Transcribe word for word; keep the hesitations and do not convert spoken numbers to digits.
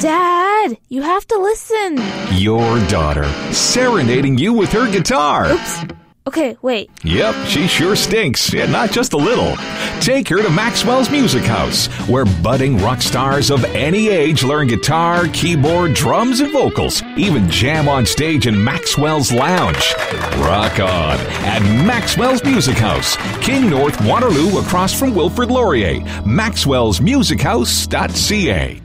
Dad, you have to listen. Your daughter, serenading you with her guitar. Oops. Okay, wait. Yep, she sure stinks, and not just a little. Take her to Maxwell's Music House, where budding rock stars of any age learn guitar, keyboard, drums, and vocals. Even jam on stage in Maxwell's Lounge. Rock on at Maxwell's Music House, King North Waterloo, across from Wilfrid Laurier. maxwells music house dot c a.